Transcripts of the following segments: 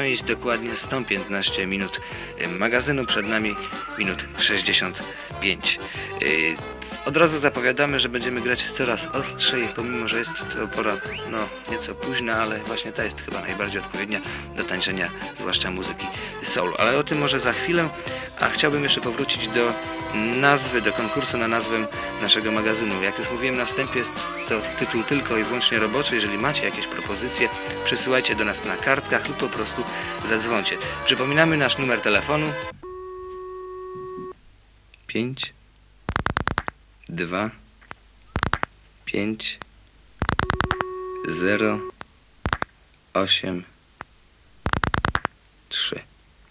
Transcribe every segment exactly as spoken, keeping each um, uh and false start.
część, dokładnie sto piętnaście minut magazynu, przed nami minut sześćdziesiąt pięć. Od razu zapowiadamy, że będziemy grać coraz ostrzej, pomimo że jest to pora no nieco późna, ale właśnie ta jest chyba najbardziej odpowiednia do tańczenia, zwłaszcza muzyki soul. Ale o tym może za chwilę, a chciałbym jeszcze powrócić do nazwy, do konkursu na nazwę naszego magazynu. Jak już mówiłem na wstępie, jest to tytuł tylko i wyłącznie roboczy. Jeżeli macie jakieś propozycje, przysyłajcie do nas na kartkach lub po prostu zadzwońcie. Przypominamy nasz numer telefonu pięć dwa pięć zero osiem trzy.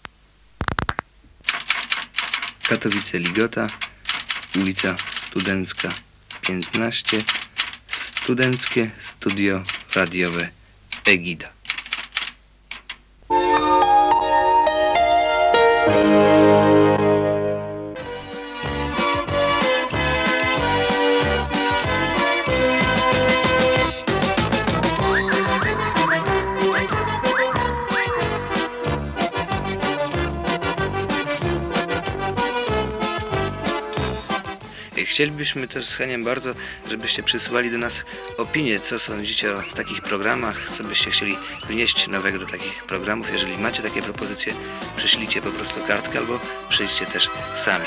Katowice Ligota, ulica Studencka piętnaście, Studenckie Studio Radiowe Egida. Chcielibyśmy też z Heniem bardzo, żebyście przysyłali do nas opinie, co sądzicie o takich programach, co byście chcieli wnieść nowego do takich programów. Jeżeli macie takie propozycje, przyślijcie po prostu kartkę albo przyjdźcie też sami.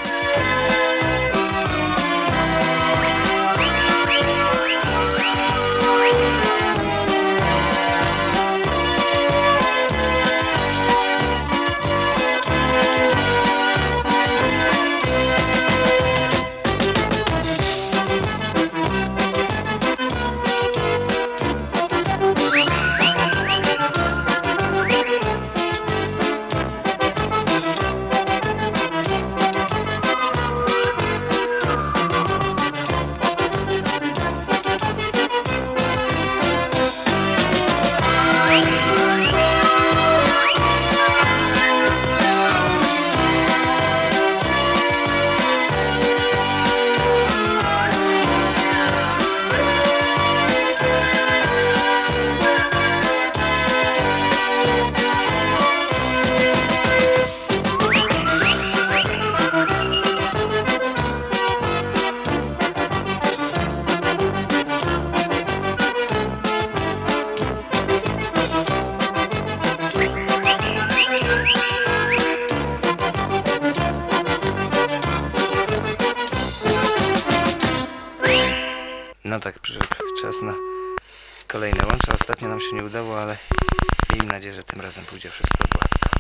No tak, przyszedł czas na kolejne łącze. Ostatnio nam się nie udało, ale miejmy nadzieję, że tym razem pójdzie wszystko gładko.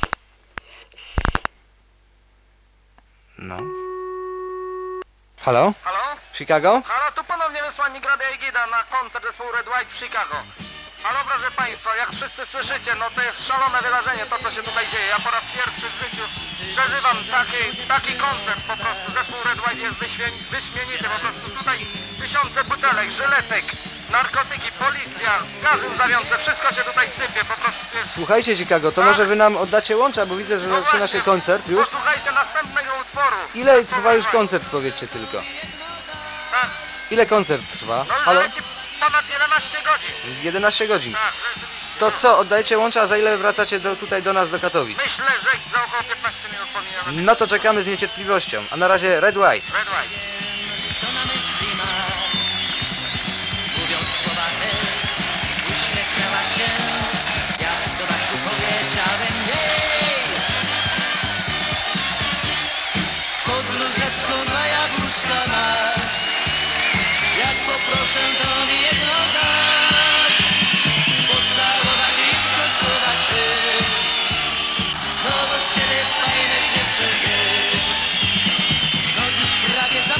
No. Halo? Halo? Chicago? Halo, tu ponownie wysłannik Radia Egida na koncert zespołu Red White w Chicago. Halo, proszę Państwa, jak wszyscy słyszycie, no to jest szalone wydarzenie, to co się tutaj dzieje. Ja po raz pierwszy w życiu przeżywam taki, taki koncert, po prostu zespół Red White jest wyśmieni, wyśmienity, po prostu tutaj tysiące butelek, żyletek, narkotyki, policja, gazy łzawiące, wszystko się tutaj sypie, po prostu jest... Słuchajcie, Chicago, to Tak? może wy nam oddacie łącza, bo widzę, że No zaczyna właśnie, się koncert już. Posłuchajcie następnego utworu. Ile trwa już koncert, powiedzcie tylko? Tak. Ile koncert trwa? No już Halo? leci ponad jedenaście godzin. jedenaście godzin. Tak, rzeczywiście. To co, oddajecie łącza, a za ile wracacie do, tutaj do nas, do Katowic? Myślę, że za około piętnaście minut powinienem być. No to czekamy z niecierpliwością. A na razie Red White. Red White. Co na myśli masz? Mówiąc słowa te, uśmiechnęła się, jak do dachu powiedziałem jej. Pod bluzeczką dwa jabłuszka masz, jak poproszę to mi jedno dasz. Pocałować i skosztować ty, no bo z ciebie fajne dziewczę jest. No dziś prawie za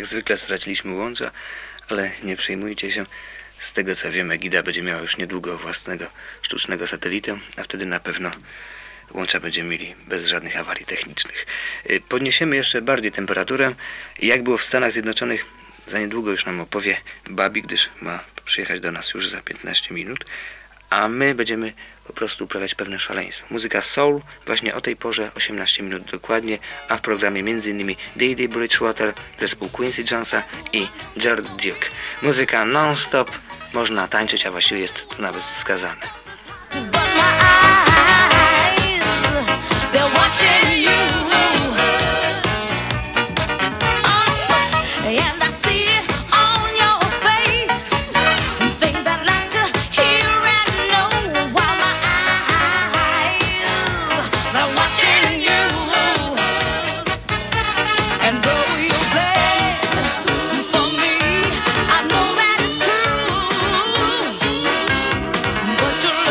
Jak zwykle straciliśmy łącza, ale nie przejmujcie się. Z tego co wiem, Egida będzie miała już niedługo własnego sztucznego satelitę, a wtedy na pewno łącza będziemy mieli bez żadnych awarii technicznych. Y, Podniesiemy jeszcze bardziej temperaturę. Jak było w Stanach Zjednoczonych, za niedługo już nam opowie Babi, gdyż ma przyjechać do nas już za piętnaście minut. A my będziemy po prostu uprawiać pewne szaleństwo. Muzyka soul właśnie o tej porze, osiemnaście minut dokładnie, a w programie m.in. Dee Dee Bridgewater, zespół Quincy Jonesa i Jared Duke. Muzyka non-stop, można tańczyć, a właściwie jest to nawet wskazane. But my eyes, they're watching you. Oh, and I see it on your face. Things I'd like to hear and know. While my eyes, they're watching you. And though you're glad for me, I know that it's true. But you're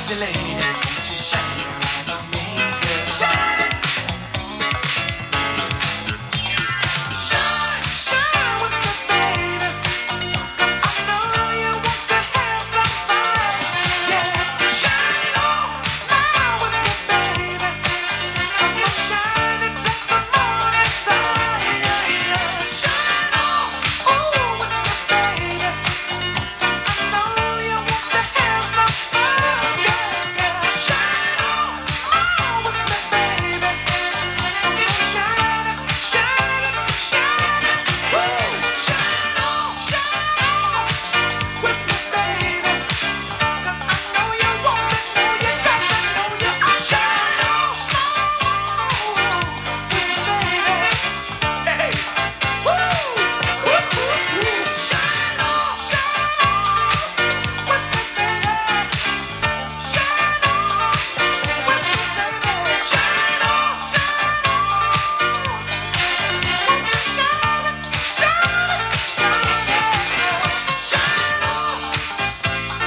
pretty lady, won't you shine your eyes on me, girl? Shine, shine, shine with me, baby. I know you want to have some fun. Yeah, shine on, smile with me, baby. Come on, shine and take the morning sun. Yeah, yeah, shine on, ooh, with me, baby. I know you want to have some fun. Yeah, yeah, shine on, smile with me, baby. Come on, shine, shine, shine, woo, shine on, shine on with me, baby. 'Cause I know you want it, know you got to know you are shine on, smile with me, baby. Hey, woo, woo, woo, woo, shine on, shine on with me, baby. Shine on with me, baby. Shine on, shine on. Won't you shine, shine, shine, shine on.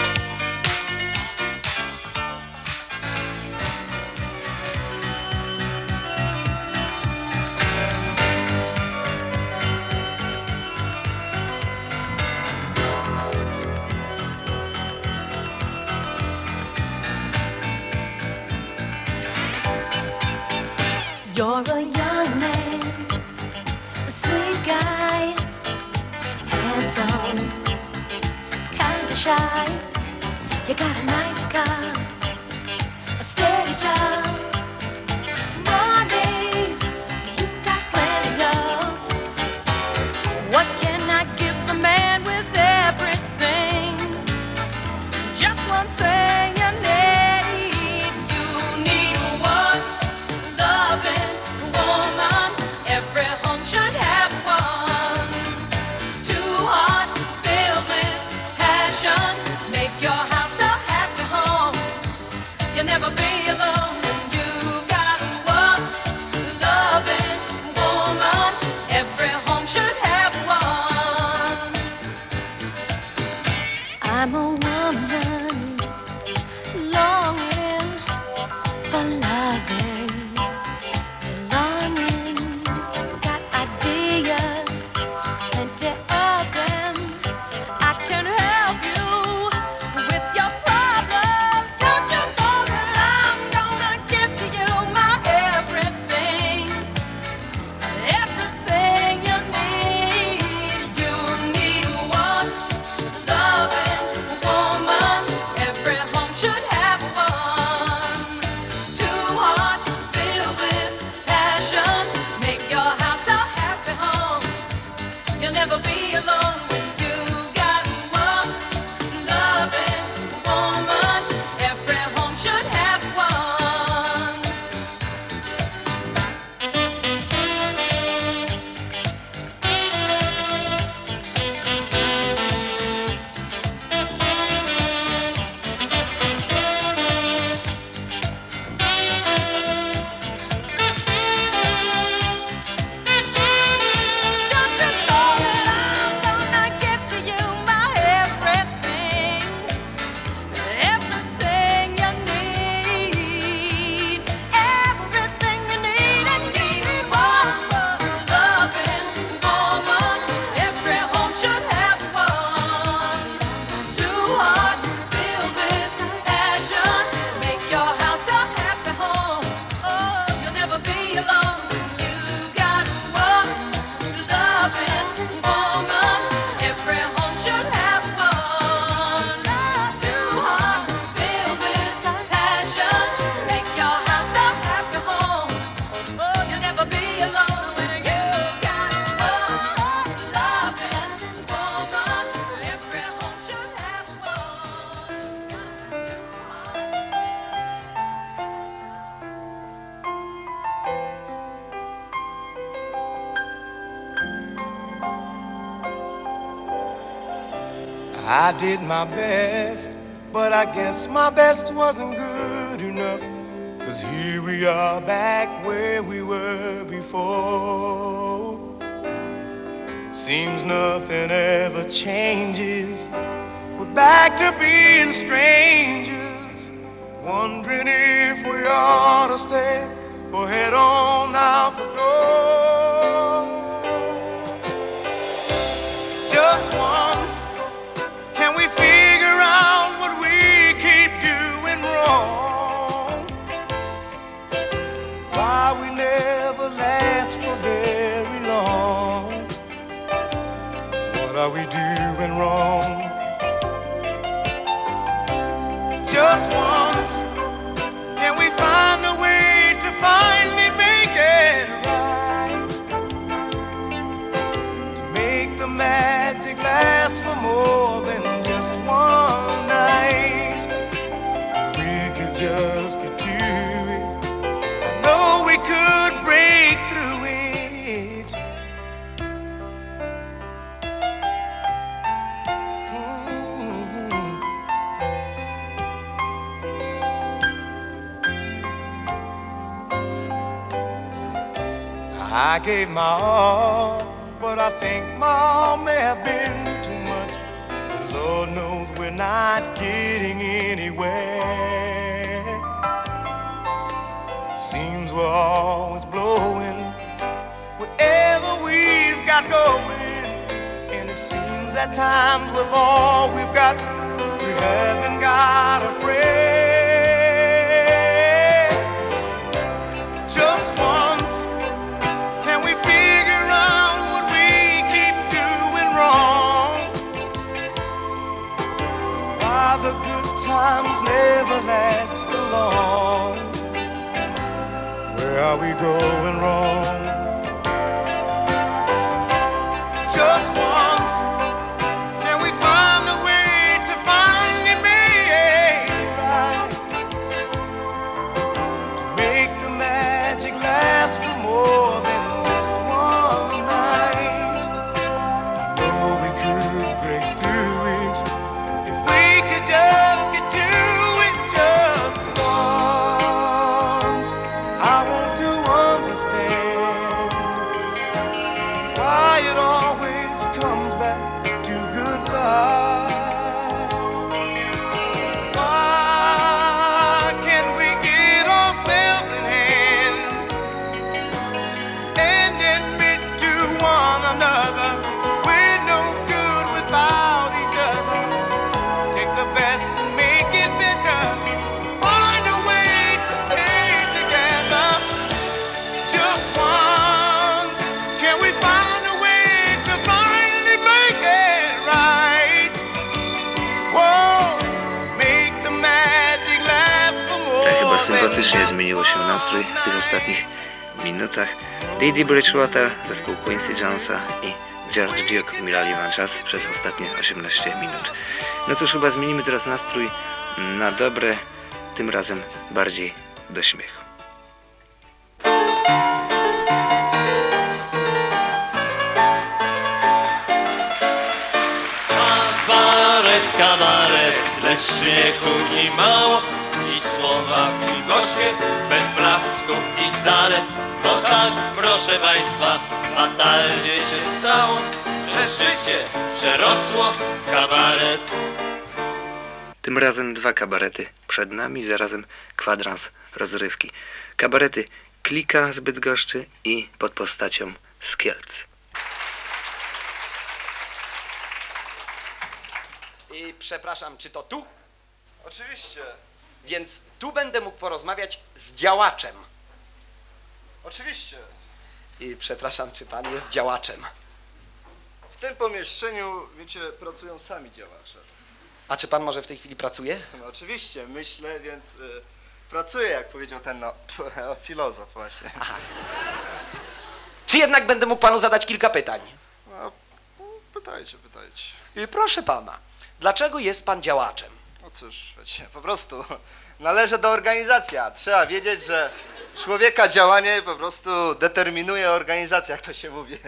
You're a young man, a sweet guy, handsome, kinda shy. You got a nice car, a steady job, money, you got plenty of. What can I give the man with everything? Just one thing you need. You need one loving woman. Every home should have one. Two hearts filled with passion. Make your house a happy home. You'll never be alone when you got one loving woman. Every home should have one. I'm a woman longing for loving, belonging. Got ideas, plenty of them. I can help you with your problems. Don't you know that I'm gonna give to you my everything, everything you need. You need one loving woman. Every home should have one. Two hearts filled with passion. Make your house a happy home. You'll never be alone when you got one loving woman. Every home should have one. Don't you know that I'm gonna give to you my everything, everything you need, everything you need. And need one loving woman. Every home should have one. Two hearts filled with passion. Make your house a happy home. Oh, you'll never be alone when you got one loving woman. Every home should have one. Two hearts filled with passion. Make your house a happy home. Oh, you'll never be alone when you got one loving woman. Every home should have one. I did my best, but I guess my best wasn't good enough. 'Cause here we are back where we were before. Seems nothing ever changes. We're back to being strangers. just get to it, I know we could break through it. Mm. I gave my all, but I think my all may have been too much. The Lord knows we're not getting anywhere. Seems we're always blowing wherever we've got going, and it seems at times with all we've got, we haven't got a prayer. Just once, can we figure out what we keep doing wrong? Why the good times never last for long? Where are we going wrong? Just once, can we find a way to finally make it right? To make the magic last for more than just one night. I know we could break through it if we could just get to it just once. I want to understand why it always comes back to goodbye. Why can't we get ourselves in hand and admit to one another we're no good without each other? Take the best and make it better. Find a way to stay together. Just once, can we find a way to finally make it right? Whoa, make the magic last for more Tak chyba than sympatycznie just zmieniło się nastrój w tych ostatnich minutach. Dee Bridgewater, zespół Quincy Jonesa i George Duke milali wam czas przez ostatnie osiemnaście minut. No cóż, chyba zmienimy teraz nastrój na dobre, tym razem bardziej do śmiechu. Kabaret, kabaret, lecz śmiechu i mało, i słowa miłośnie, bez blasków i zalet. Bo tak, proszę państwa, fatalnie się stało, że życie przerosło kabaret. Tym razem dwa kabarety przed nami, zarazem kwadrans rozrywki. Kabarety Klika z Bydgoszczy i Pod postacią z Kielc. I przepraszam, czy to tu? Oczywiście, Więc tu będę mógł porozmawiać z działaczem. oczywiście. I przepraszam, czy pan jest działaczem? W tym pomieszczeniu, wiecie, pracują sami działacze. A czy pan może w tej chwili pracuje? No oczywiście, myślę, więc y, pracuję, jak powiedział ten, no, filozof właśnie. Aha. Czy jednak będę mógł panu zadać kilka pytań? No, pytajcie, pytajcie. I proszę pana, dlaczego jest pan działaczem? No cóż, wiecie, po prostu należę do organizacji. a Trzeba wiedzieć, że człowieka działanie po prostu determinuje organizacja, jak to się mówi.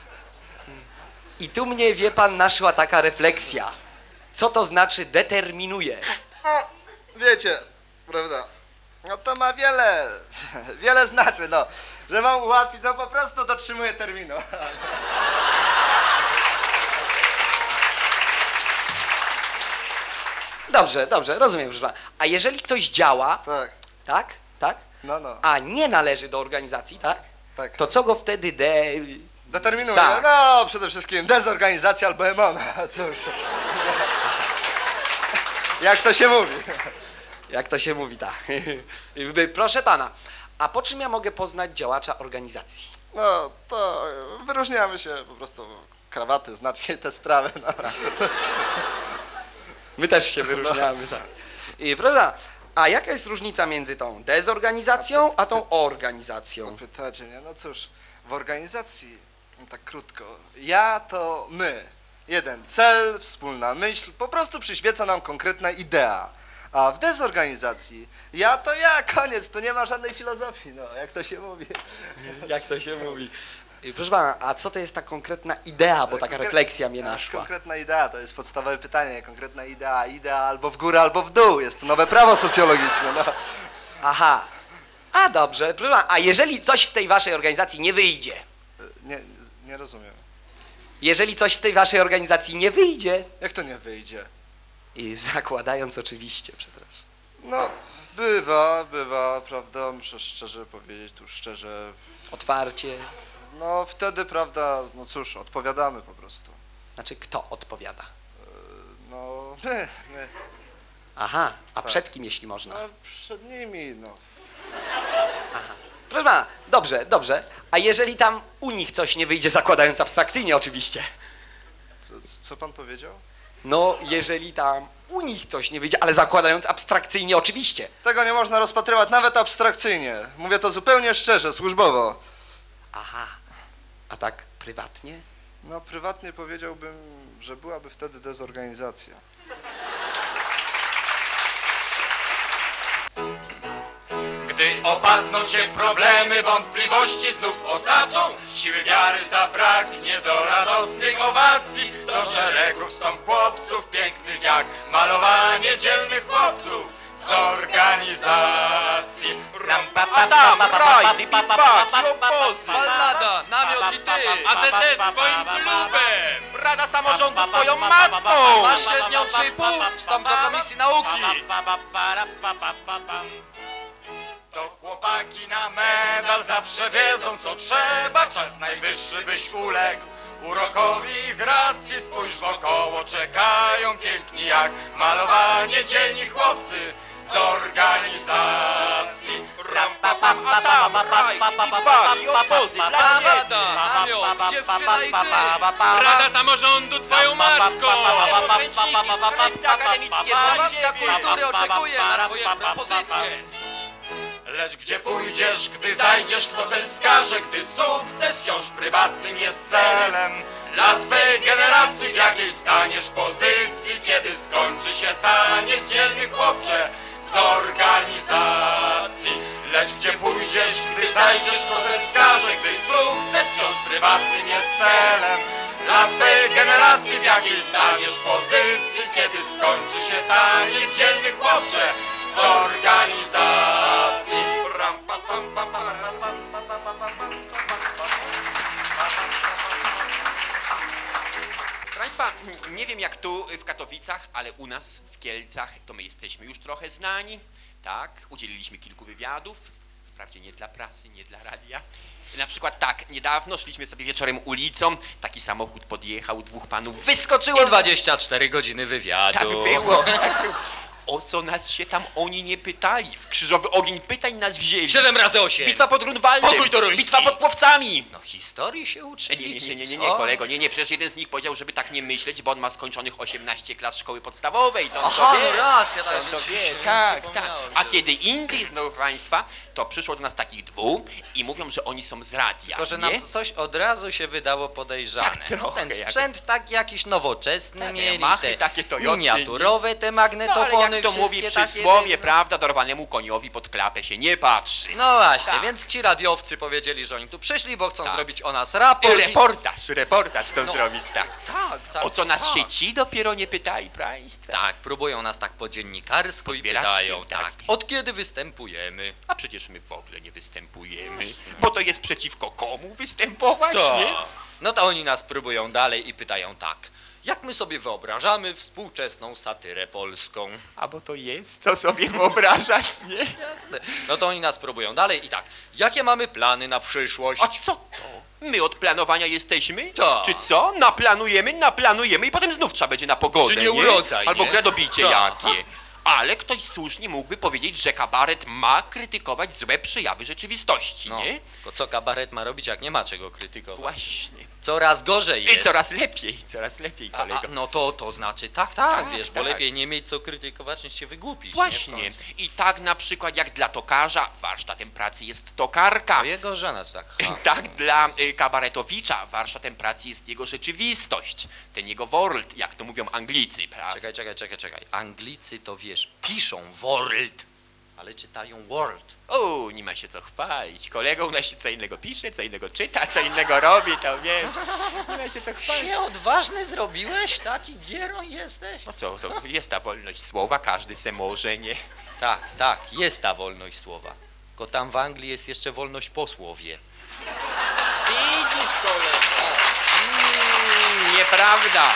I tu mnie, wie pan, naszła taka refleksja. Co to znaczy determinuje? No, wiecie, prawda, no to ma wiele, wiele znaczy, no, że mam ułatwić, no po prostu dotrzymuję terminu. Dobrze, dobrze, rozumiem, proszę pana. A jeżeli ktoś działa, Tak, tak, tak, no, no, a nie należy do organizacji, tak, tak. to co go wtedy de... Determinuje, Tak. no przede wszystkim dezorganizacja albo emona, cóż. Jak to się mówi. Jak to się mówi, tak. Proszę pana, a po czym ja mogę poznać działacza organizacji? No, to wyróżniamy się po prostu krawaty, znacznie te sprawy, no. My też się wyróżniamy, tak. I proszę pana, a jaka jest różnica między tą dezorganizacją, a tą organizacją? Pytacie, nie? No cóż, w organizacji, no tak krótko, ja to my. Jeden cel, wspólna myśl, po prostu przyświeca nam konkretna idea. A w dezorganizacji, ja to ja, koniec, tu nie ma żadnej filozofii, no, jak to się mówi. Jak to się mówi. I proszę pana, a co to jest ta konkretna idea, bo taka Konkre- refleksja mnie a, naszła. Konkretna idea, to jest podstawowe pytanie, konkretna idea, idea albo w górę, albo w dół, jest to nowe prawo socjologiczne, no. Aha. A dobrze, proszę pana, a jeżeli coś w tej waszej organizacji nie wyjdzie? Nie, nie rozumiem. Jeżeli coś w tej waszej organizacji nie wyjdzie? Jak to nie wyjdzie? I zakładając oczywiście, przepraszam. No, bywa, bywa, prawda, muszę szczerze powiedzieć, tu szczerze, Otwarcie. no wtedy, prawda, no cóż, odpowiadamy po prostu. Znaczy, kto odpowiada? E, No, my, my, Aha, a Tak. przed kim, jeśli można? no przed nimi, no. Aha. Proszę pana, dobrze, dobrze. A jeżeli tam u nich coś nie wyjdzie, zakładając abstrakcyjnie oczywiście? Co, co pan powiedział? No, jeżeli tam u nich coś nie wyjdzie, ale zakładając abstrakcyjnie oczywiście. Tego nie można rozpatrywać nawet abstrakcyjnie. Mówię to zupełnie szczerze, służbowo. Aha, a tak prywatnie? No, prywatnie powiedziałbym, że byłaby wtedy dezorganizacja. Gdy opadną cię problemy, wątpliwości znów osaczą, siły wiary zabraknie do radosnych owacji, do szeregu wstąp chłopców pięknych jak malowanie dzielnych chłopców z organizacji. Ram, pa, pa, Adam, pa, pa, raj, pa, i pa, pa, bak, pa, i obozy. pa, Ballada, namiot i ty. A Z Z swoim klubem. Rada samorządu twoją matką. Masz średnią trzy i pół, wstąp do komisji nauki. To chłopaki na medal zawsze wiedzą co trzeba. Czas najwyższy byś uległ urokowi i gracji. Spójrz wokoło, czekają piękni jak malowanie dzielni chłopcy z organizacji. Ram, pa, pa, pa, Adam, pa, pa, raj, pa, pa, i pa, bak, pa, i pa, obozy. pa, pa, Rada, pa, namiot, pa, pa, dziewczyna i ty. pa, pa, pa, Rada samorządu twoją matką. Akademickie Fundacja Kultury oczekuje na twoje propozycje. Lecz gdzie pójdziesz, gdy zajdziesz, kto cel wskaże, gdy sukces wciąż prywatnym jest celem dla swej generacji, w jakiej staniesz pozycji, kiedy skończy się taniec dzielny chłopcze z organizacji. Lecz gdzie pójdziesz, gdy zajdziesz, kto cel wskaże, gdy sukces wciąż prywatnym jest celem dla swej generacji, w jakiej staniesz pozycji, kiedy skończy się taniec dzielny chłopcze z organizacji. Ram, pa, pam, pam, pam, ram, pam, pam, pam, pam, pam, pam, pam. Proszę Państwa, nie wiem jak tu w Katowicach, ale u nas w Kielcach to my jesteśmy już trochę znani. Tak, udzieliliśmy kilku wywiadów, wprawdzie nie dla prasy, nie dla radia. Na przykład tak, niedawno szliśmy sobie wieczorem ulicą, taki samochód podjechał, dwóch panów wyskoczyło. I dwadzieścia cztery godziny wywiadu. Tak było, tak było. O co nas się tam oni nie pytali? W krzyżowy ogień pytań nas wzięli. siedem razy osiem. Bitwa pod Grunwaldem. Pokój toruński. Bitwa pod Płowcami. No historii się uczy. Nie, nie, nie, nie, nie, nie, kolego, nie, nie, przecież jeden z nich powiedział, żeby tak nie myśleć, bo on ma skończonych osiemnaście klas szkoły podstawowej, to on Aha, to wie. no racja, To tak on to rzeczywiście, wie, nie tak, tak. przypomniałem A sobie. kiedy indziej, znowu Państwa, to przyszło do nas takich dwóch i mówią, że oni są z radia, Tylko, że nie? nam coś od razu się wydało podejrzane. Tak, trochę Ten jak- sprzęt tak jakiś nowoczesny Tak, mieli, Yamachy, te takie Toyoty, miniaturowe te No magnetofony, ale jak to mówi wszystkie takie przysłowie, te- prawda, dorwanemu koniowi pod klapę się nie patrzy. No właśnie, Tak. więc ci radiowcy powiedzieli, że oni tu przyszli, bo chcą Tak. zrobić o nas I raport. i- reportaż, reportaż chcą No. zrobić, tak. Tak, tak. O co nas tak. się ci dopiero nie pytali, Państwa. Tak, próbują nas tak po dziennikarsko i Podbierać pytają, tym, tak, tak. od kiedy występujemy? A przecież my w ogóle nie występujemy, bo to jest przeciwko komu występować, nie? No to oni nas próbują dalej i pytają tak, jak my sobie wyobrażamy współczesną satyrę polską? A bo to jest, co sobie wyobrażać, nie? Jasne. No to oni nas próbują dalej i tak, jakie mamy plany na przyszłość? A co to? My od planowania jesteśmy? Tak. Czy co? Naplanujemy, naplanujemy i potem znów trzeba będzie na pogodę, Czy nie urodzaj, Albo nie? gradobicie Tak. jakie. Ale ktoś słusznie mógłby powiedzieć, że kabaret ma krytykować złe przejawy rzeczywistości, No, nie? tylko co kabaret ma robić, jak nie ma czego krytykować? Właśnie. Coraz gorzej jest. I coraz lepiej, coraz lepiej, A, kolego. a, no to, to znaczy tak, tak, Tak, wiesz, bo tak. lepiej nie mieć co krytykować, niż się wygłupić. Nie? W Właśnie. końcu. I tak na przykład jak dla tokarza warsztatem pracy jest tokarka. To jego żona tak. ha. Tak, dla y, kabaretowicza warsztatem pracy jest jego rzeczywistość, ten jego world, jak to mówią Anglicy, prawda? Czekaj, czekaj, czekaj, czekaj. Anglicy to wiesz. wiesz, piszą world, ale czytają world. O, nie ma się co chwalić. Kolega u nas się co innego pisze, co innego czyta, co innego robi, to wiesz. Nie ma się co chwalić. Się odważny zrobiłeś? Taki gierą jesteś? No co, to jest ta wolność słowa, każdy se może, nie? Tak, tak, jest ta wolność słowa. Tylko tam w Anglii jest jeszcze wolność po słowie. Widzisz, kolego. Mm, nieprawda.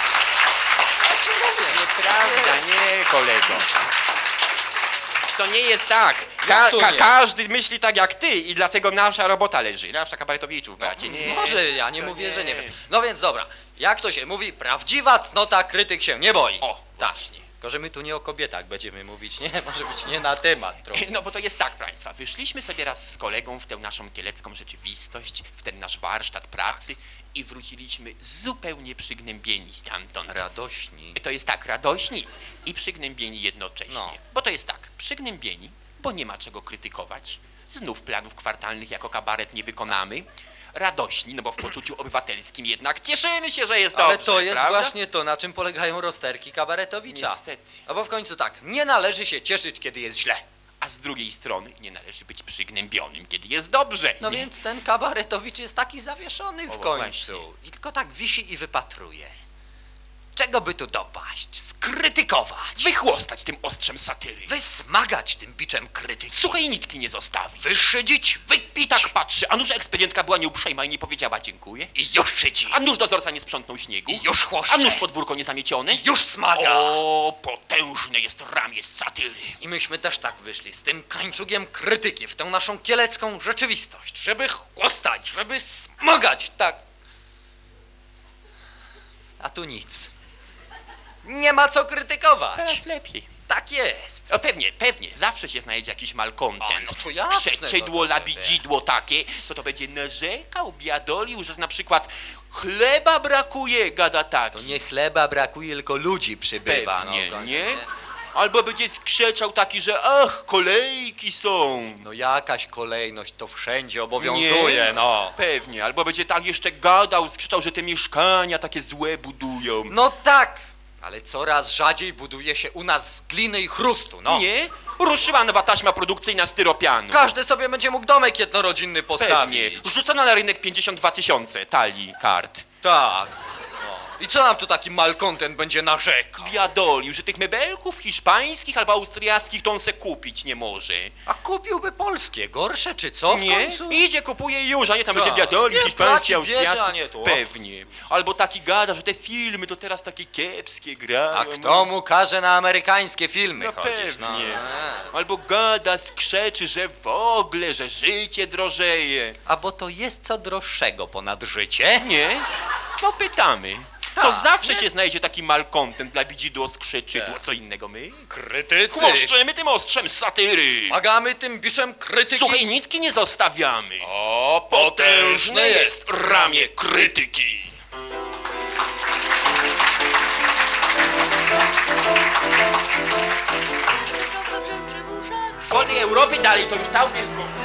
Nieprawda, nie, kolego. To nie jest tak. Ka Jak to ka nie? każdy myśli tak jak ty i dlatego nasza robota leży. Nasza kabaretowiczów, bracie. Nie, Może ja nie to mówię, że nie wiem. No więc dobra, jak to się mówi, prawdziwa cnota krytyk się nie boi. O, tak. właśnie. Tylko, że my tu nie o kobietach będziemy mówić, nie? Może być nie na temat trochę. No bo to jest tak, proszę państwa, wyszliśmy sobie raz z kolegą w tę naszą kielecką rzeczywistość, w ten nasz warsztat pracy i wróciliśmy zupełnie przygnębieni stamtąd. Radośni. To jest tak, radośni i przygnębieni jednocześnie. No. Bo to jest tak, przygnębieni, bo nie ma czego krytykować, znów planów kwartalnych jako kabaret nie wykonamy, radośni, no bo w poczuciu obywatelskim jednak cieszymy się, że jest Ale dobrze, to jest prawda? właśnie to, na czym polegają rozterki kabaretowicza. Niestety. No bo w końcu tak, nie należy się cieszyć, kiedy jest źle. A z drugiej strony nie należy być przygnębionym, kiedy jest dobrze. No nie? więc ten kabaretowicz jest taki zawieszony w O, końcu. właśnie. I tylko tak wisi i wypatruje. Czego by tu dopaść? Skrytykować. Wychłostać tym ostrzem satyry. Wysmagać tym biczem krytyki. Suchej nitki nie zostawić. Wyszydzić, wypić. I tak patrzy, a nuż ekspedientka była nieuprzejma i nie powiedziała dziękuję. I już szydzi. A nuż dozorca nie sprzątnął śniegu. I już chłoszcze. A nuż podwórko nie zamiecione. I już smaga. O, potężne jest ramię satyry. I myśmy też tak wyszli z tym kańczugiem krytyki w tę naszą kielecką rzeczywistość, żeby chłostać, żeby smagać, tak. A tu nic. Nie ma co krytykować. Coraz lepiej. Tak jest. O, pewnie, pewnie, zawsze się znajdzie jakiś malkontent. A, no to jasne, Skrzeczydło, no to labidzidło takie, co to będzie narzekał, biadolił, że na przykład chleba brakuje, gada tak. To nie chleba brakuje, tylko ludzi przybywa. Pewnie, no, w końcu, nie? Albo będzie skrzeczał taki, że ach, kolejki są. No jakaś kolejność to wszędzie obowiązuje, Nie? no. Pewnie, albo będzie tak jeszcze gadał, skrzyczał, że te mieszkania takie złe budują. No tak, ale coraz rzadziej buduje się u nas z gliny i chrustu, no. Nie? Ruszyła nowa taśma produkcyjna styropianu. Każdy sobie będzie mógł domek jednorodzinny Pewnie. postawić. Rzucono na rynek pięćdziesiąt dwa tysiące talii kart. Tak. No. I co nam tu taki malkontent będzie narzekał? Biadolił, że tych mebelków hiszpańskich albo austriackich to on se kupić nie może. A kupiłby polskie, gorsze czy co w Nie? końcu? Idzie, kupuje już, a nie tam Tak. będzie biadolił, Nie, hiszpański, traci wiedzie, austriacy. a nie tu. Pewnie. Albo taki gada, że te filmy to teraz takie kiepskie grają. A kto mu każe na amerykańskie filmy No chodzić? pewnie. No. Albo gada, skrzeczy, że w ogóle, że życie drożeje. A bo to jest co droższego ponad życie? Nie? No pytamy. To Tak, zawsze nie? się znajdzie taki malkontent dla widzidło, skrzeczydło. Tak. Co innego my? Krytycy! Chłoszczymy tym ostrzem satyry. Magamy tym biszem krytyki. Suchej nitki nie zostawiamy. O, Potężne jest ramię krytyki. W wolnej Europie dalej to już całkiem zgodnie.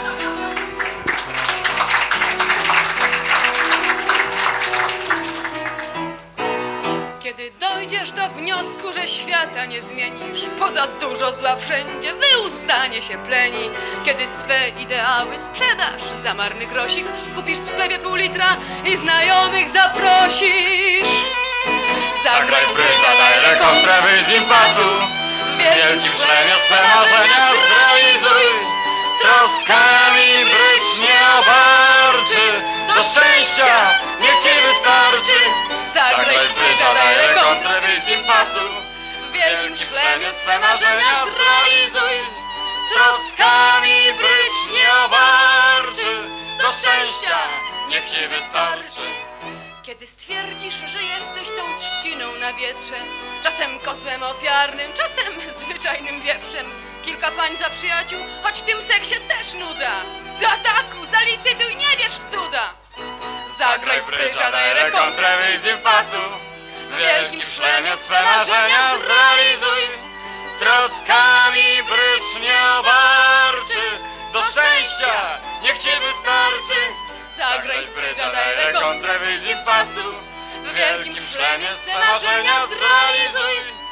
Kiedy dojdziesz do wniosku, że świata nie zmienisz, poza dużo zła wszędzie, wyustanie się pleni. Kiedy swe ideały sprzedasz za marny grosik, kupisz w sklepie pół litra i znajomych zaprosisz. Zagraj w bryza, daj rekontrę, wyjdź z impasu. W wielkim szlemie swe marzenia zrealizuj. Troskami brycz nie obarczy. Do szczęścia niech ci wystarczy. Zagraj w bryza, daj rekontrę, wyjdź z impasu. w W wielkim szlemie swe marzenia zrealizuj. Troskami brycz nie obarczy. Do szczęścia niech ci wystarczy. Kiedy stwierdzisz, że jesteś tą trzciną na wietrze, czasem kozłem ofiarnym, czasem zwyczajnym wieprzem, kilka pań za przyjaciół, choć w tym seksie też nuda. Do ataku, zalicytuj, nie wierz w cuda. Zagraj w bryża, daj rekontrę, wyjdź z impasu. W wielkim szlemie swe marzenia zrealizuj. Troskami brycz nie obarczy. Do szczęścia niech ci wystarczy. Zagraj w brydża, daj rekontrę, rekontrę, wyjdź z impasu. W wielkim szlemie swe marzenia zrealizuj.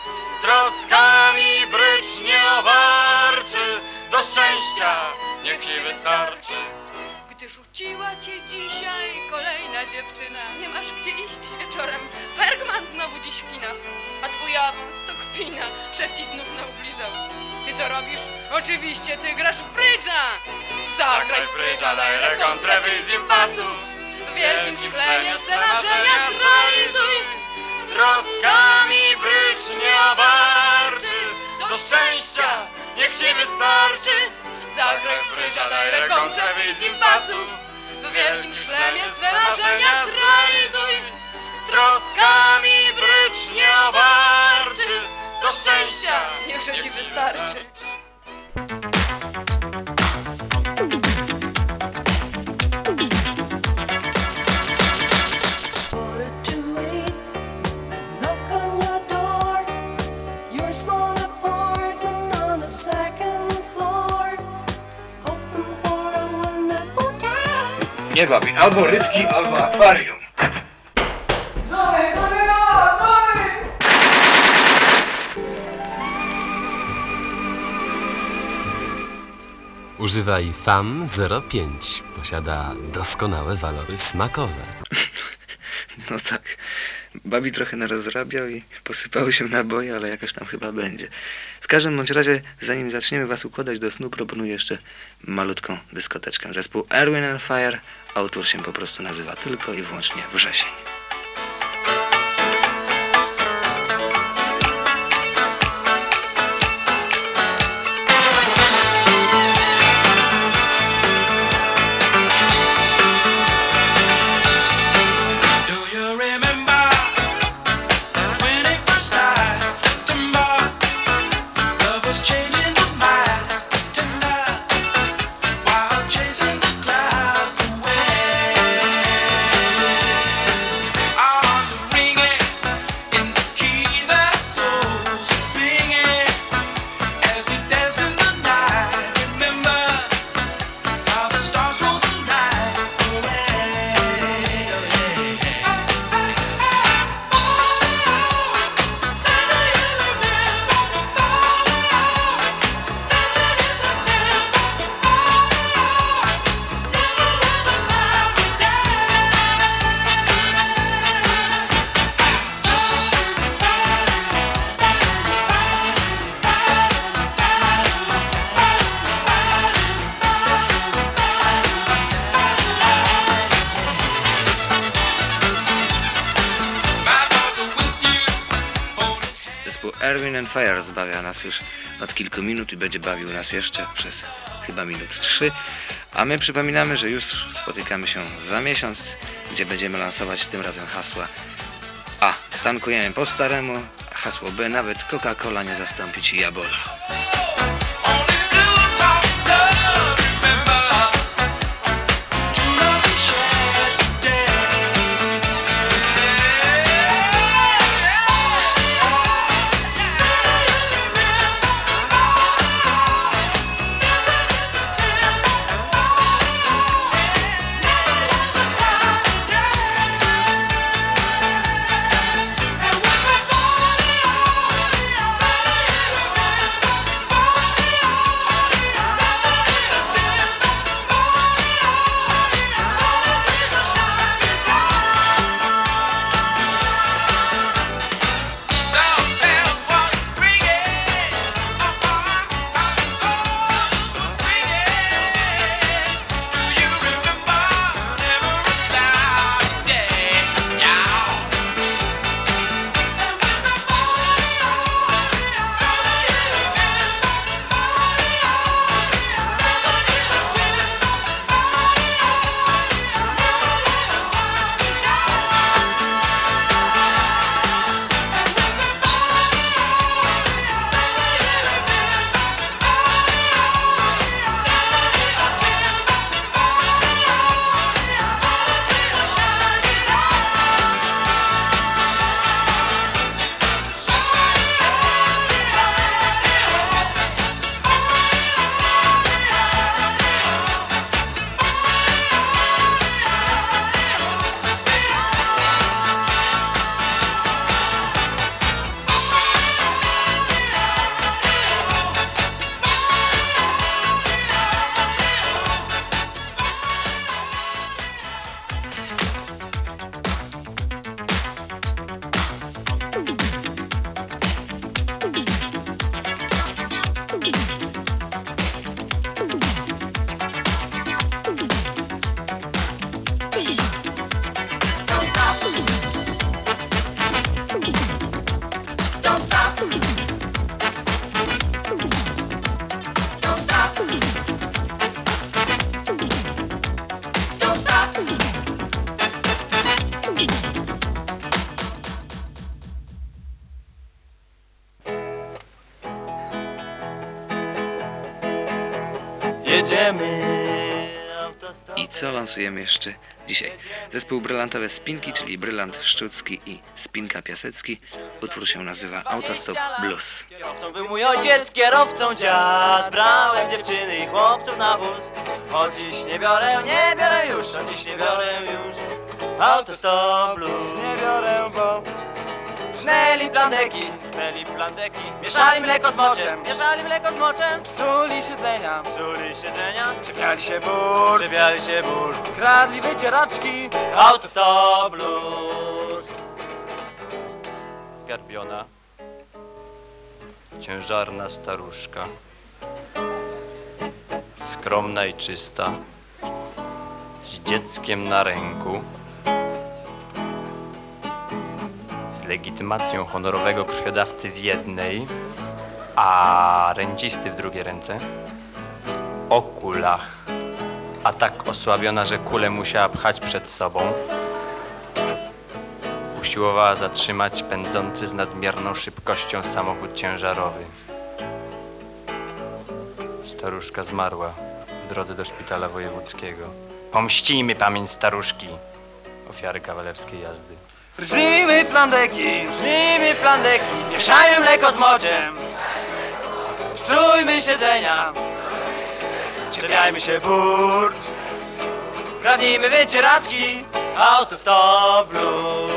troskami brycz nie obarczy, do szczęścia niech ci wystarczy. Gdy rzuciła cię dzisiaj kolejna dziewczyna, nie masz gdzie iść wieczorem, Bergman znowu dziś w kinach, a twój awans to kpina, szef ci znów naubliżał. Ty co robisz? Oczywiście ty grasz w brydża! Zagraj w brydża, daj rekontrę z impasu, w wielkim szklemie swe marzenia zrealizuj. Troskami brycz nie obarczy, do szczęścia niech ci wystarczy. Zagraj w brydża, daj rekontrę z impasu, w wielkim szklemie swe marzenia zrealizuj. Troskami brycz nie obarczy, do szczęścia Niechże ci wystarczy. Order to wait, knock on your door. Your small apartment on the second floor. Hoping for a wonderful time. Nie bawi, albo rybki, albo akwarium. Używaj F A M zero pięć. Posiada doskonałe walory smakowe. No tak, Babi trochę narozrabiał i posypały się naboje, ale jakaś tam chyba będzie. W każdym bądź razie, zanim zaczniemy was układać do snu, proponuję jeszcze malutką dyskoteczkę. Zespół Erwin and Fire, autor się po prostu nazywa tylko i wyłącznie Wrzesień. Erwin and Fire zbawia nas już od kilku minut i będzie bawił nas jeszcze przez chyba minut trzy. A my przypominamy, że już spotykamy się za miesiąc, gdzie będziemy lansować tym razem hasła A. Tankujemy po staremu, a hasło B. Nawet Coca-Cola nie zastąpi ci Jabola. jedziemy. I co lansujemy jeszcze dzisiaj? Zespół Brylantowe Spinki, czyli Brylant Szczucki i Spinka Piasecki. Utwór się nazywa Autostop Blues. Kierowcą był mój ojciec, kierowcą dziad. Brałem dziewczyny i chłopców na wóz. Od dziś nie biorę, nie biorę już, od dziś nie biorę już. Autostop blues nie biorę, bo Szneli plandeki, szneli plandeki. Mieszali mleko z moczem, mieszali mleko z moczem. Psuli siedzenia, psuli siedzenia. Czepiali się bur, czepiali się bur. Kradli wycieraczki, autostop blues. Zgarbiona, ciężarna staruszka, skromna i czysta, z dzieckiem na ręku, z legitymacją honorowego krwiodawcy w jednej, a rencisty w drugiej ręce, o kulach, a tak osłabiona, że kulę musiała pchać przed sobą, usiłowała zatrzymać pędzący z nadmierną szybkością samochód ciężarowy. Staruszka zmarła w drodze do szpitala wojewódzkiego. Pomścijmy pamięć staruszki, ofiary kawalerskiej jazdy. Rżymy plandeki, rżymy plandeki, mieszajmy mleko z moczem. Psujmy siedzenia, czepiajmy się burt. Kradnijmy wycieraczki, autostop blues.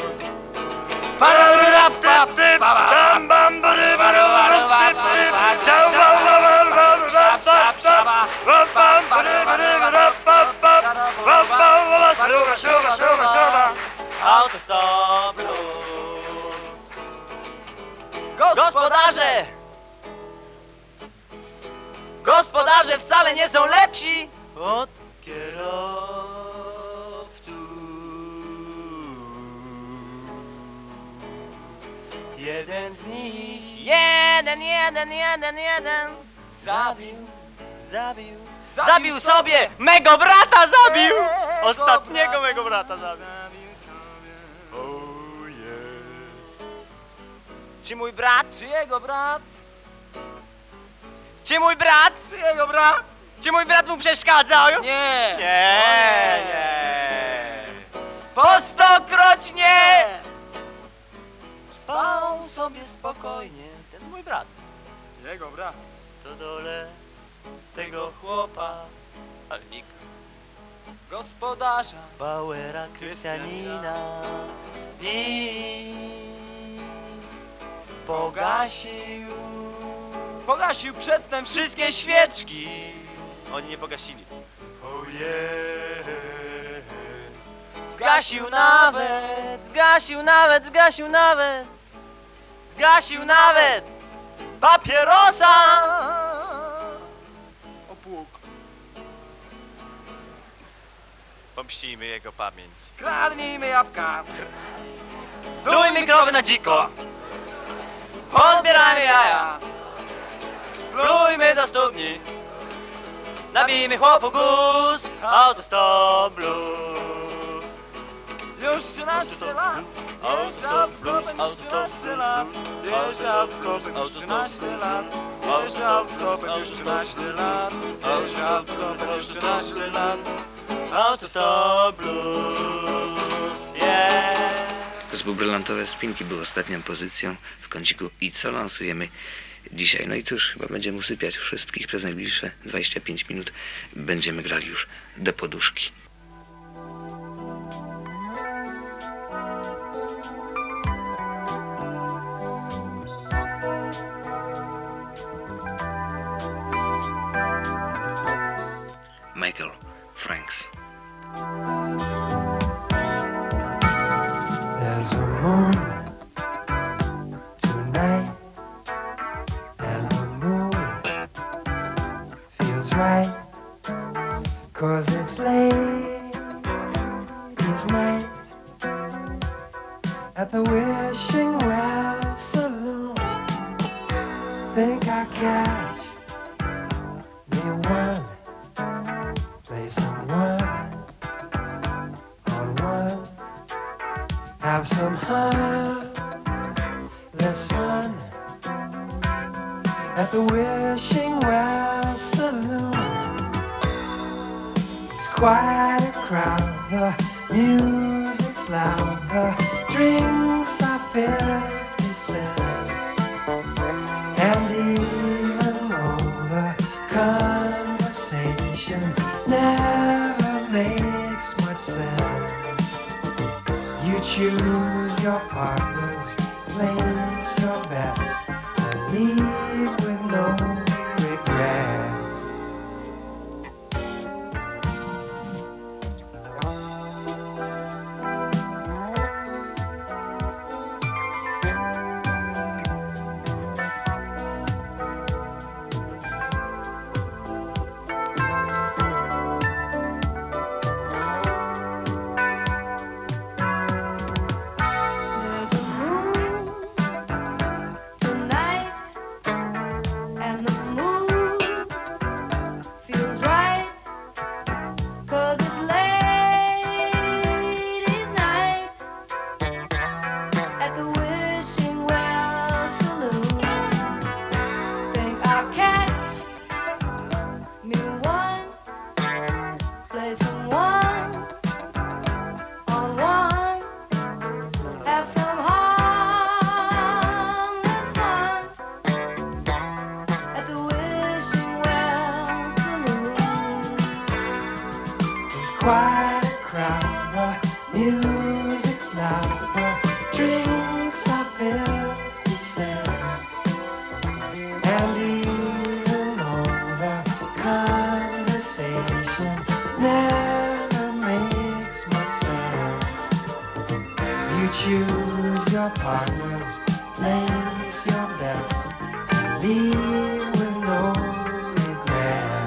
Autostop blues. Gospodarze! Gospodarze wcale nie są lepsi od kierowców. Jeden z nich, jeden, jeden, jeden, jeden zabił, zabił, zabił sobie mego brata, zabił! Ostatniego mego brata zabił. Czy mój brat? Czy jego brat? Czy mój brat? Czy jego brat? Czy mój brat mu przeszkadzał? Nie! Nie! Nie! Po stokroć nie! Spał sobie spokojnie ten mój brat. Jego brat. W stodole tego chłopa, Alnika, gospodarza Bauera Krystianina i pogasił, pogasił przedtem wszystkie świeczki. Oni nie pogasili. Ojej. Zgasił nawet, zgasił nawet, zgasił nawet, zgasił nawet papierosa. Opłuk. Pomścijmy jego pamięć. Kradnijmy jabłka. Dujmy krowy na dziko. Pozbierajmy jaja. Plujmy do studni. Nabijmy chłopu guz. Autostop blues. Już trzynaście lat. Jeżdżę autostopem już trzynaście lat. Jeżdżę autostopem już trzynaście lat. Jeżdżę autostopem już trzynaście lat. Jeżdżę autostopem już trzynaście lat. Autostop blues. Yeah. Zespół Brylantowe Spinki był ostatnią pozycją w kąciku I co lansujemy dzisiaj. No i cóż, chyba będziemy usypiać wszystkich przez najbliższe dwadzieścia pięć minut. Będziemy grali już do poduszki. Michael Franks. There's a moon tonight, and the moon feels right, 'cause it's late, it's night, at the Wishing Well Saloon. Think I catch me one, play some one on one. Have some heartless fun at the Wishing Well Saloon. quite a crowd, the music's loud, the drinks are fifty cents. And even though the conversation never makes much sense, you choose your partners, place your bets, and leave with no regret. Quite a crowd, the music's loud, the drinks are fifty cents. And even though the conversation never makes much sense, you choose your partners, place your bets, and leave with no regret.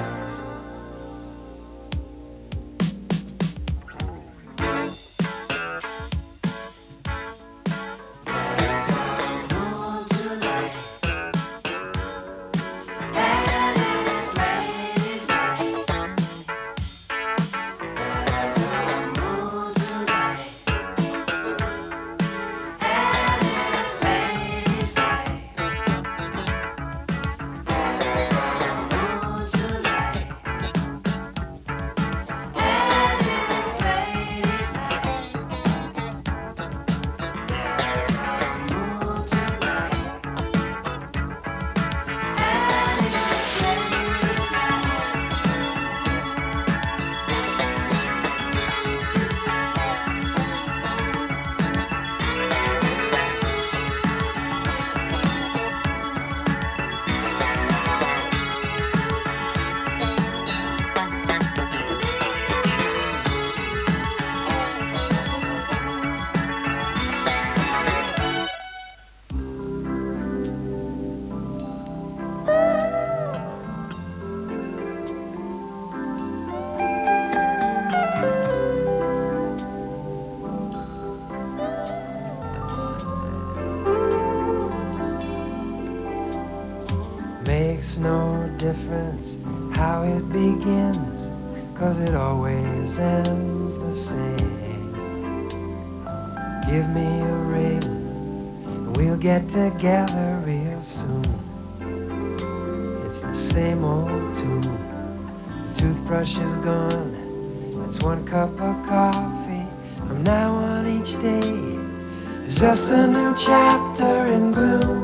Makes no difference how it begins, 'cause it always ends the same. Give me a ring, and we'll get together real soon. It's the same old tune. The toothbrush is gone, it's one cup of coffee. From now on each day, it's just a new chapter in bloom.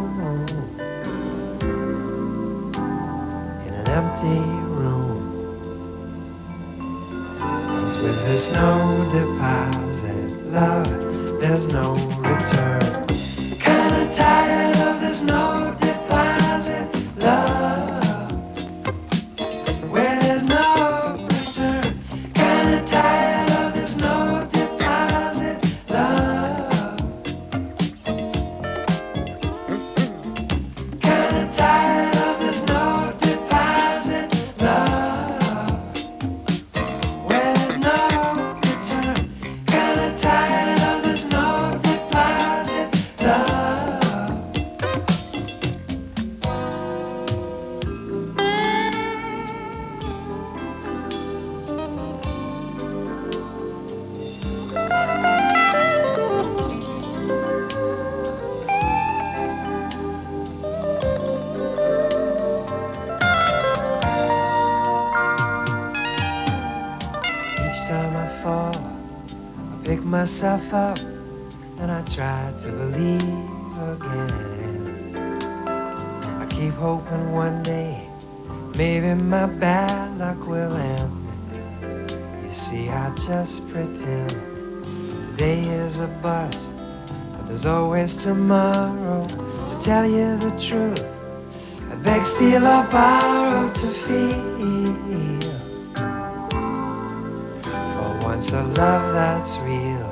Empty room. 'Cause with this no deposit love, there's no return. Kinda tired of this no deposit love, where there's no return. Kinda tired of this no deposit love. Kinda tired of this no myself up and I try to believe again. I keep hoping one day maybe my bad luck will end. You see, I just pretend today is a bust, but there's always tomorrow. To tell you the truth, I beg, steal, or borrow to feel for once a love that's real.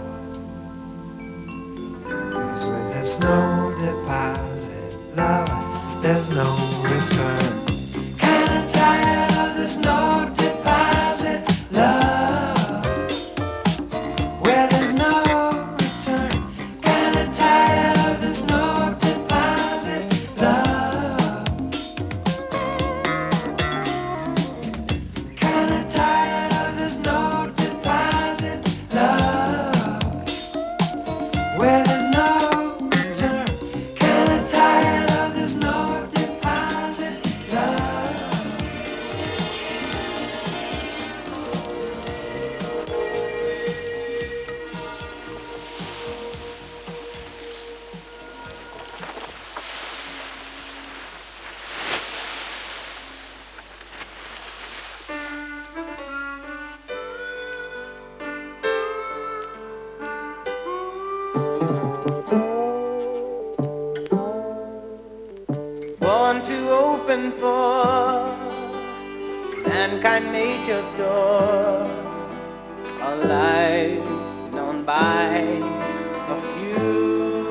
'Cause where there's no deposit, love, there's no return. Kinda tired of this no deposit love, where there's no return. Kinda tired of this no deposit love. Kinda tired of this no deposit love, where there's no return. Kinda tired of this no deposit love. Born to open for mankind nature's door, a life known by a few,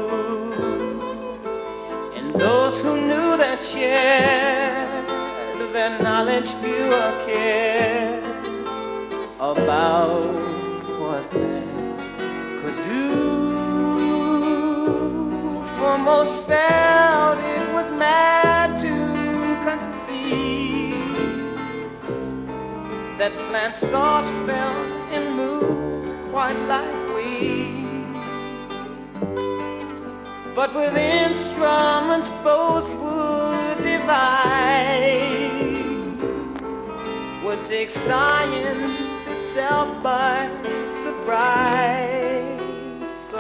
and those who knew that shared their knowledge fewer cared about what man could do. For most felt it was mad to conceive that plants thought, felt, and moved quite like we. But with instruments both would divide, would take science itself by surprise. So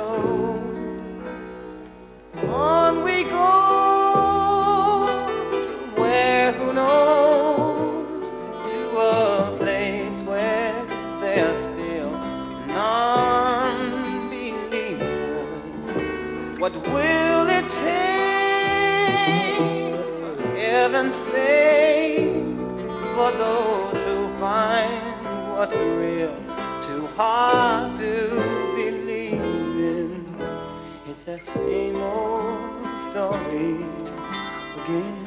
on we go, to where who knows, to a place where there are still non-believers. What will it take, for heaven's sake, for those who find what's real too hard to believe in? It's that same old story again.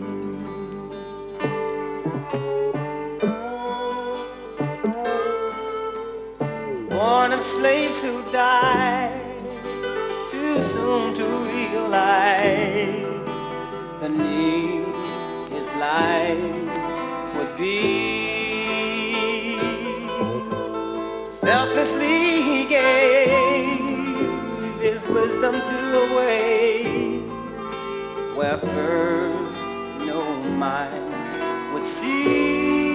Born of slaves who died too soon to realize the need his life would be. Selflessly he gave his wisdom to a way where first no minds would see.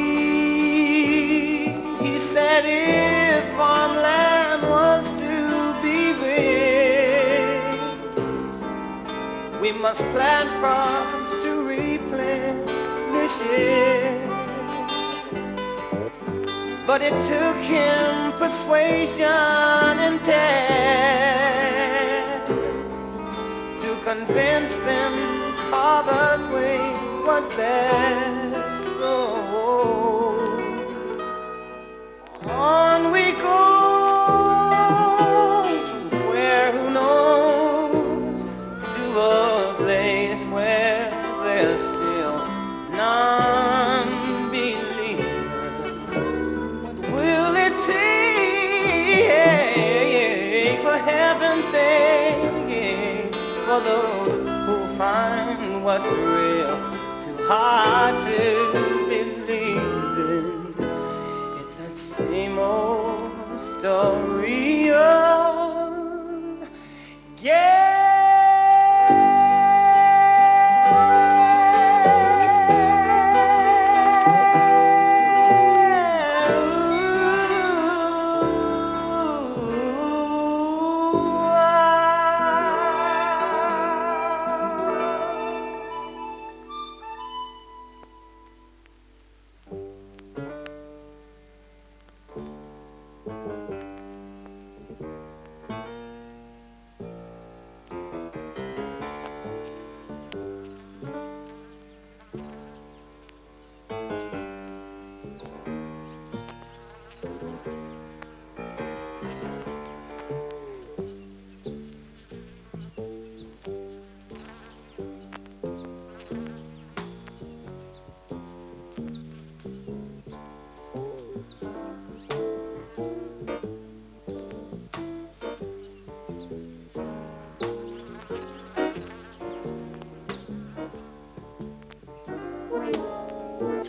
He said if farmland was to be rich, we must plant crops to replenish it. But it took him persuasion and test to convince them harbor's way was best. So on we go, to where who knows, to a place where there's still non-believers. What will it take, for heaven's sake, for those who find what's real too hard to believe in? It's that same old story again. Ooh.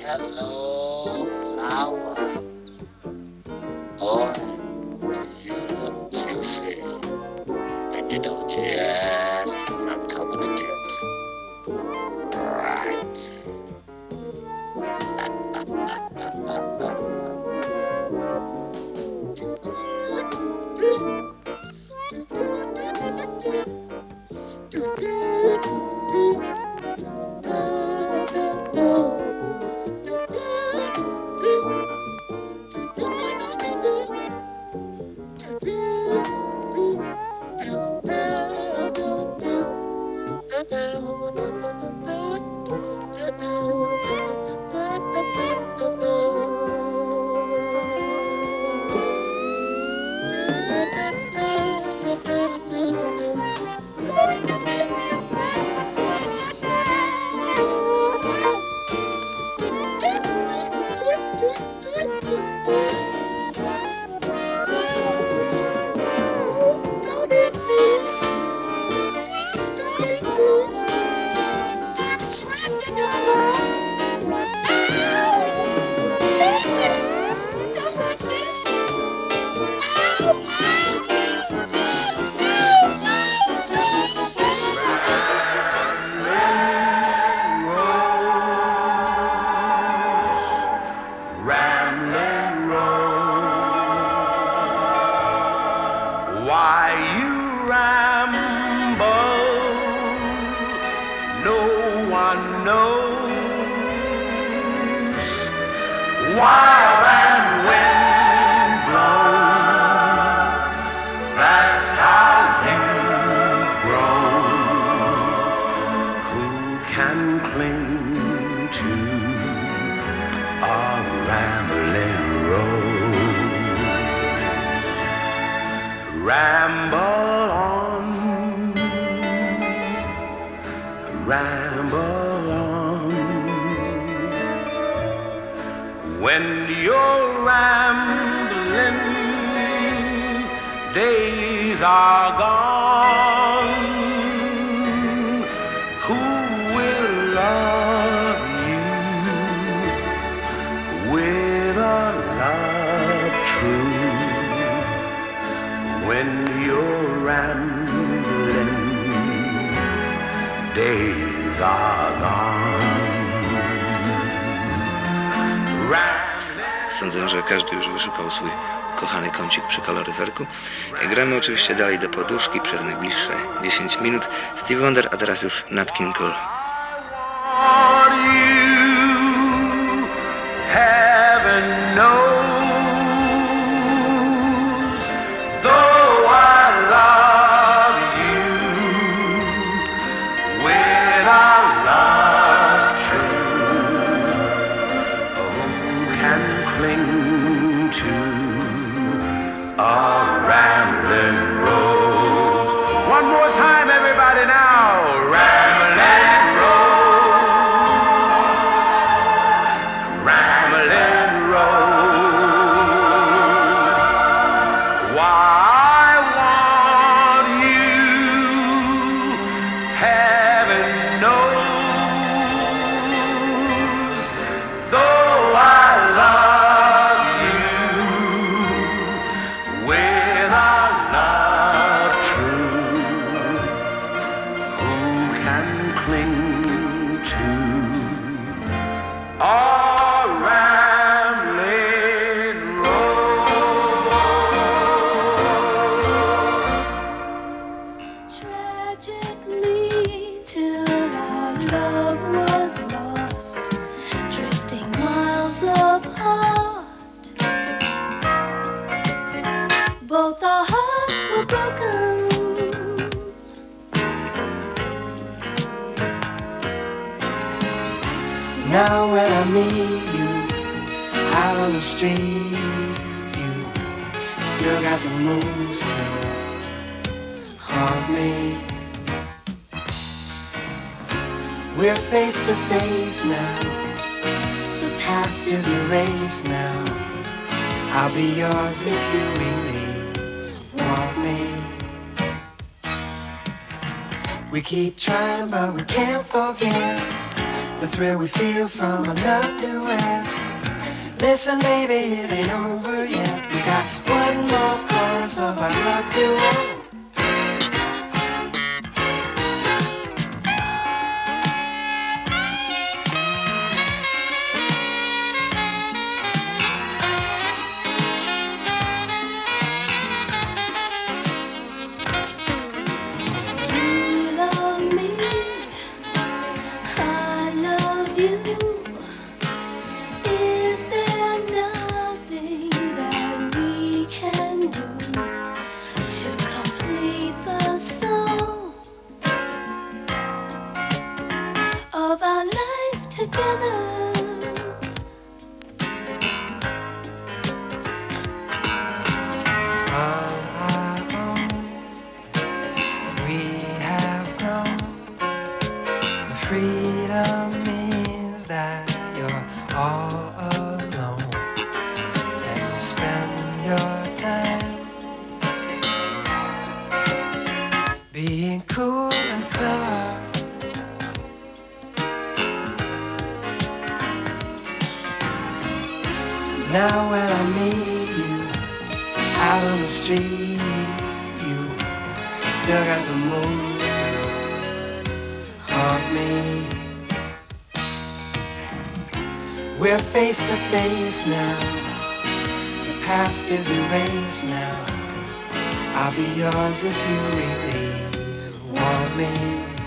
Hello, flower. Boy, you look juicy. And you know just what I'm coming to get. Right. Wild and wind blown, that's how you grow. Who can cling to a rambling road? Ramble on, ramble on. When you're rambling, days are gone. Who will love you with a love true? When you're rambling, days are gone. Sądzę, że każdy już wyszukał swój kochany kącik przy kaloryferku. Gramy oczywiście dalej do poduszki przez najbliższe dziesięć minut. Stevie Wonder, a teraz już Nat King Cole. Heaven knows, though I love you with a love true, who can cling to a rambling road? One more time, everybody now, rambling road, rambling road. Why I want you, heaven knows, though I love you with a love true, who can cling to a rambling Tragically, till our love was lost, drifting miles apart. Both our hearts were broken. Now when I meet you out on the street, you still got the moves to haunt me. We're face to face now. The past is erased now. I'll be yours if you really want me. We keep trying, but we can't forget the thrill we feel from a love duet. Listen, baby, it ain't over yet. We got one more chorus of our love duet. Of our life together. On our own, we have grown. The freedom means that you're all alone and spend your time being cool and clever. Now when I meet you out on the street, you still got the moves to haunt me. We're face to face now, the past is erased now. I'll be yours if you really want me.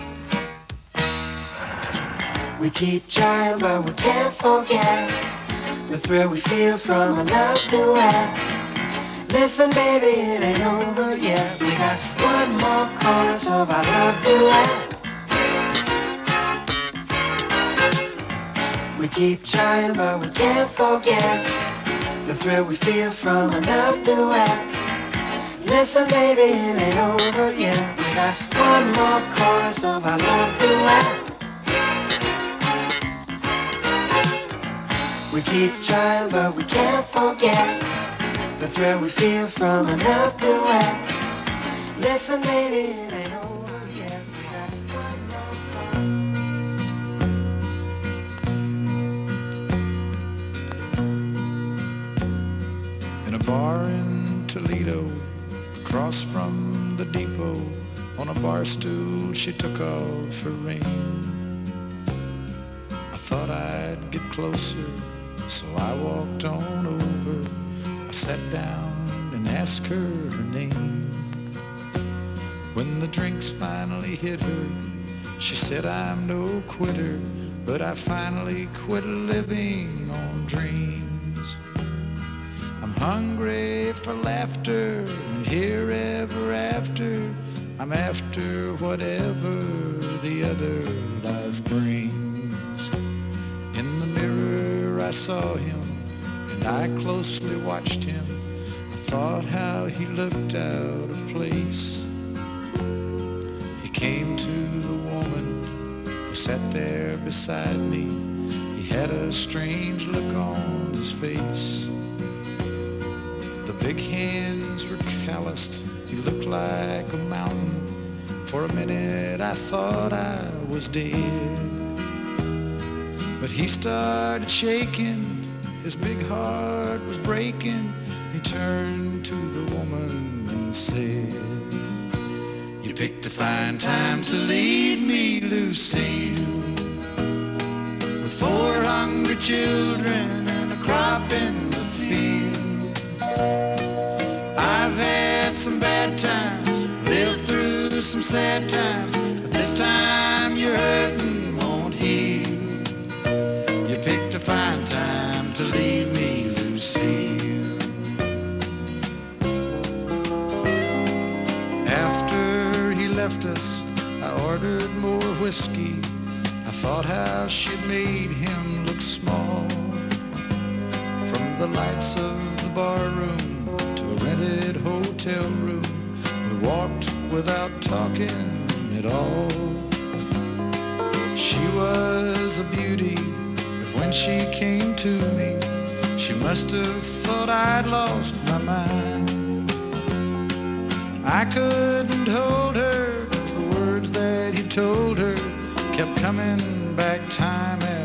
We keep trying but we can't forget the thrill we feel from a love duet. Listen, baby, it ain't over yet. We got one more chorus of our love duet. We keep trying, but we can't forget the thrill we feel from a love duet. Listen, baby, it ain't over yet. We got one more chorus of our love duet. We keep trying, but we can't forget the thrill we feel from a love duet. Listen, baby, it ain't over yet. We got one more In a bar in Toledo, across from the depot, on a bar stool she took off her ring. I thought I'd get closer, so I walked on over. I sat down and asked her her name. When the drinks finally hit her, she said, I'm no quitter, but I finally quit living on dreams. I'm hungry for laughter, and here ever after, I'm after whatever the other life brings. In the mirror I saw him, and I closely watched him. I thought how he looked out of place. He came to the woman who sat there beside me. He had a strange look on his face. The big hands were calloused. He looked like a mountain. For a minute I thought I was dead. But he started shaking. His big heart was breaking. He turned to the woman and said, You picked a fine time to leave me, Lucille, with four hungry children and a crop in the field. I've had some bad times, lived through some sad times, but this time your hurting won't heal. You picked a fine time to leave me, Lucille. After he left us, I ordered more whiskey. I thought how she'd made him look small. From the lights of the bar room to a rented hotel room, we walked without talking at all. She was a beauty, but when she came to me, she must have thought I'd lost my mind. I couldn't hold her, 'cause the words that he told her kept coming back time and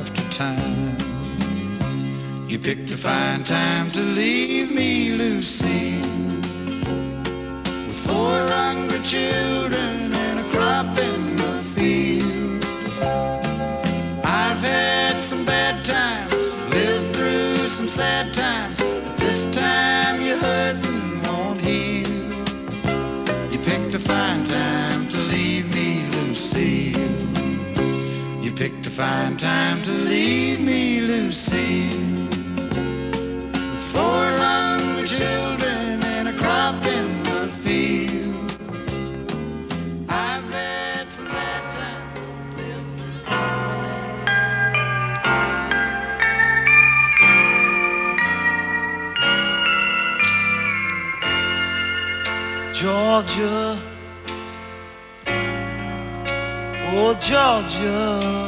You picked a fine time to leave me, Lucy, with four hungry children and a crop in the field. I've had some bad times, lived through some sad times, but this time you're hurting won't heal. You picked a fine time to leave me, Lucille. You picked a fine time to leave me, Lucille. Four hungry children and a crop in the field. I've had some bad times, lived through some sad. Georgia, oh Georgia,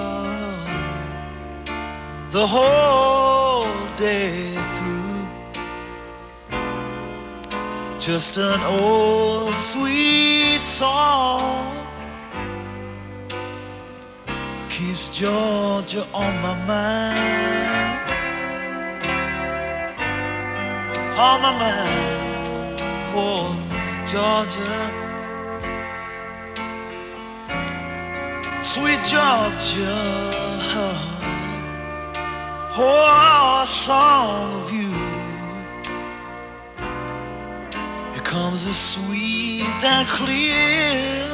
the whole day through, just an old sweet song keeps Georgia on my mind, on my mind, oh Georgia, sweet Georgia, oh, a song of you. Here comes as sweet and clear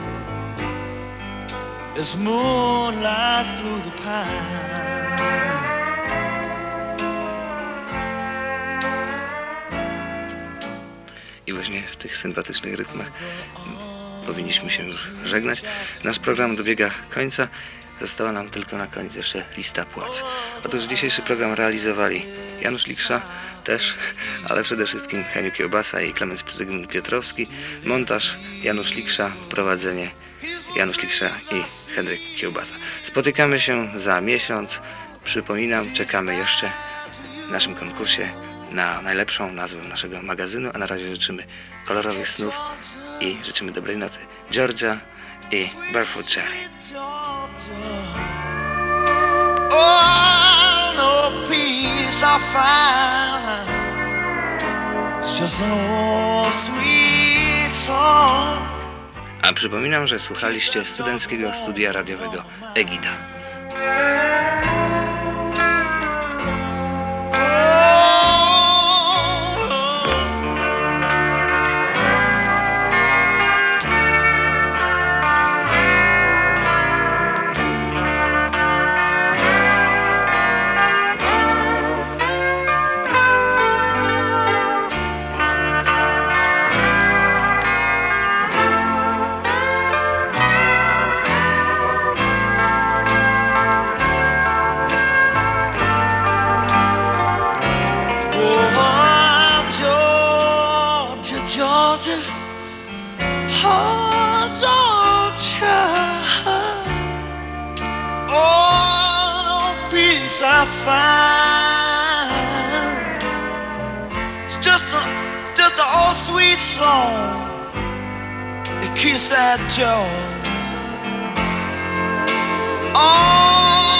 as moonlight through the pines. I właśnie w tych sympatycznych rytmach powinniśmy się już żegnać. Nasz program dobiega końca. Została nam tylko na koniec jeszcze lista płac. Otóż dzisiejszy program realizowali Janusz Liksza też, ale przede wszystkim Heniu Kiełbasa i Klemens Piotrowski. Montaż Janusz Liksza, prowadzenie Janusz Liksza i Henryk Kiełbasa. Spotykamy się za miesiąc. Przypominam, czekamy jeszcze w naszym konkursie na najlepszą nazwę naszego magazynu, a na razie życzymy kolorowych snów i życzymy dobrej nocy. Georgia i Barefoot Cherry. Oh, no peace I find. It's just an old sweet song. A przypominam, że słuchaliście studenckiego studia radiowego Egida. Georgia, oh Georgia, oh no peace I find. It's just a, just an old sweet song. It keeps that joy. Oh.